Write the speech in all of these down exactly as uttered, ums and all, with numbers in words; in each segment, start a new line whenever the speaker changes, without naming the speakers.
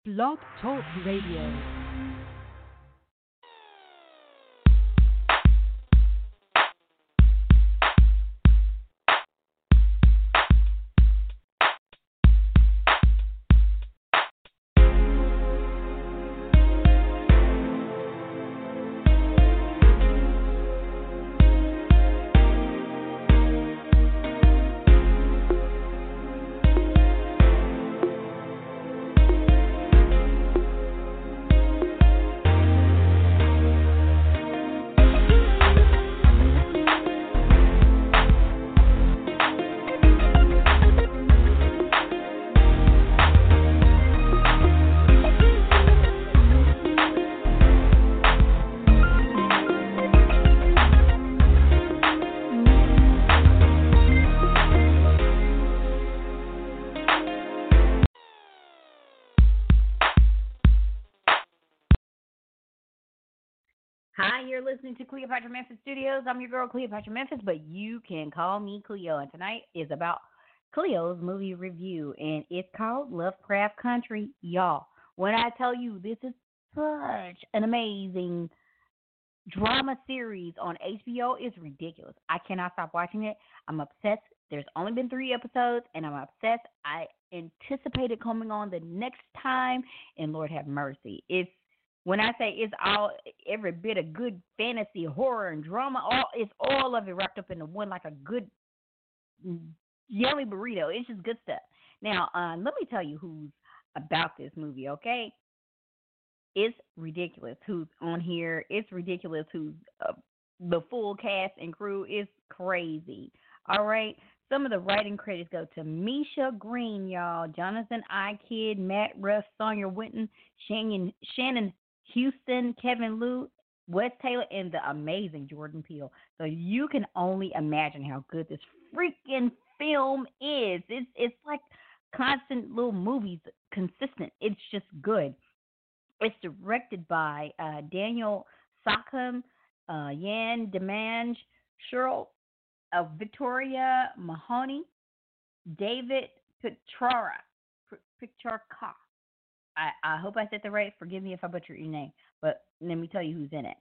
Blog Talk Radio. Hi, you're listening to Cleopatra Memphis Studios. I'm your girl, Cleopatra Memphis, but you can call me Cleo. And tonight is about Cleo's movie review, and it's called Lovecraft Country. Y'all, when I tell you this is such an amazing drama series on H B O, it's ridiculous. I cannot stop watching it. I'm obsessed. There's only been three episodes, and I'm obsessed. I anticipate it coming on the next time, and Lord have mercy. It's when I say it's all every bit of good fantasy, horror, and drama, all it's all of it wrapped up into one like a good yummy burrito. It's just good stuff. Now, uh, let me tell you who's about this movie, okay? It's ridiculous who's on here. It's ridiculous who's uh, the full cast and crew is crazy. All right. Some of the writing credits go to Misha Green, y'all, Jonathan Iked, Matt Ruff, Sonia Winton, Shannon, Shannon Houston, Kevin Liu, Wes Taylor, and the amazing Jordan Peele. So you can only imagine how good this freaking film is. It's it's like constant little movies, consistent. It's just good. It's directed by uh, Daniel Sackham, uh, Yan Demange, Cheryl uh, Victoria Mahoney, David Pictora, Pictorka. I, I hope I said that right. Forgive me if I butchered your name, but let me tell you who's in it.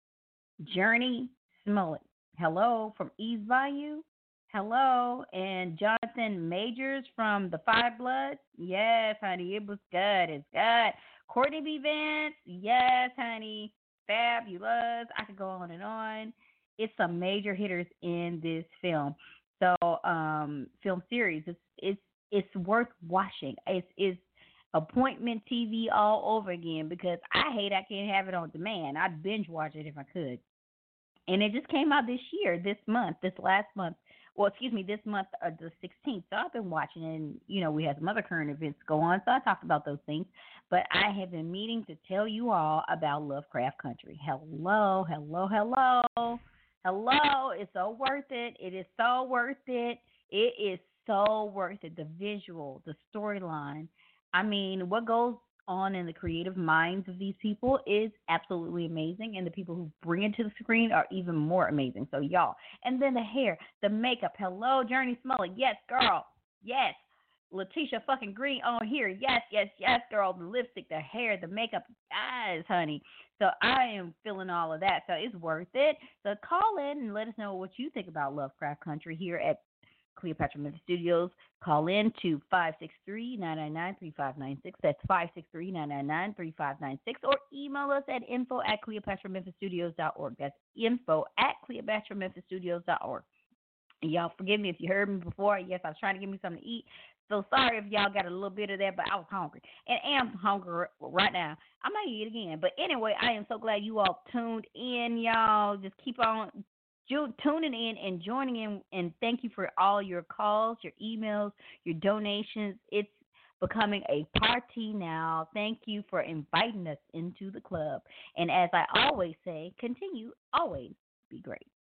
Journey Smollett. Hello from East Bayou. Hello. And Jonathan Majors from The Five Bloods. Yes, honey, it was good. It's good. Courtney B. Vance. Yes, honey. Fabulous. I could go on and on. It's some major hitters in this film. So, um, film series. It's it's it's worth watching. It's it's appointment T V all over again because I hate I can't have it on demand. I'd binge watch it if I could. And it just came out this year, this month, this last month. Well, excuse me, this month, uh, the sixteenth. So I've been watching it, and, you know, we had some other current events go on, so I talked about those things. But I have been meaning to tell you all about Lovecraft Country. Hello, hello, hello, hello. It's so worth it. It is so worth it. It is so worth it. The visual, the storyline. I mean, what goes on in the creative minds of these people is absolutely amazing, and the people who bring it to the screen are even more amazing. So, y'all. And then the hair, the makeup. Hello, Journey Smollett. Yes, girl. Yes. Letitia fucking Green on here. Yes, yes, yes, girl. The lipstick, the hair, the makeup. Guys, honey. So I am feeling all of that. So it's worth it. So call in and let us know what you think about Lovecraft Country here at Cleopatra Memphis Studios. Call in to five six three, nine nine nine, three five nine six. That's five six three, nine nine nine, three five nine six. Or email us at info at cleopatra memphis studios dot org. That's info at cleopatra memphis studios dot org. And y'all forgive me if you heard me before. Yes, I was trying to give me something to eat. So sorry if y'all got a little bit of that, but I was hungry. And I am hungry right now. I might eat again. But anyway, I am so glad you all tuned in, y'all. Just keep on tuning in and joining in, and thank you for all your calls, your emails, your donations. It's becoming a party now. Thank you for inviting us into the club. And as I always say, continue always be great.